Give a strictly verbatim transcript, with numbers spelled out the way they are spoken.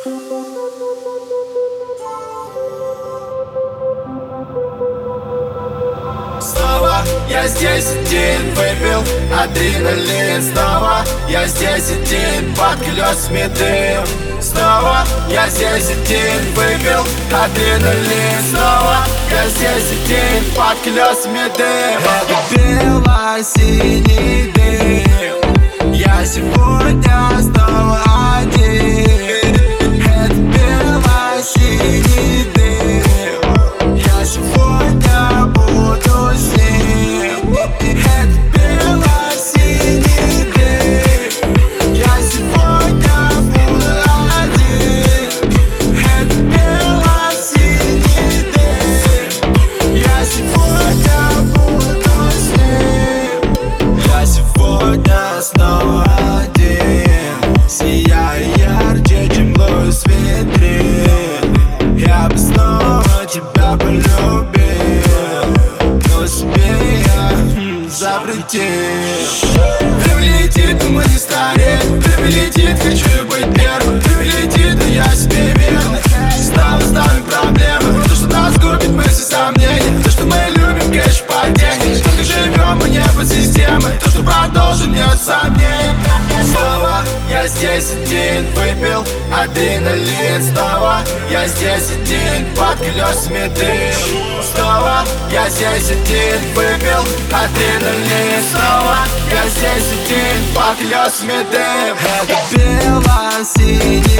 Снова я здесь один, выпил адреналин. Снова я здесь один, под колесами дым. Снова я здесь один, выпил адреналин. Снова я здесь один, под колесами дым. Это бело-синий дым. Я сегодня снова один. Это бело-синий дым. Я сегодня буду с ним. Это бело-синий дым. Я сегодня буду один. Это бело-синий дым. Я сегодня буду с ним. Я сегодня снова один, сияя ярче, чем луч витрин. Я бы снова тебя полюбил, но себе я м, запретил. Время летит, но мы не стареем. Время летит, хочу я быть первым. Время летит, но я себе верный. Снова ставим проблемы. То, что нас губит мысли, сомнения. То, что мы любим кэш падений. Только живем мы не под системой. То, что продолжим, нет сомнений. Снова я здесь один, выпил адреналин. Снова я здесь один, под колесами дым. Снова я здесь один, выпил адреналин. Снова я здесь один, под колесами дым. Это бело-синий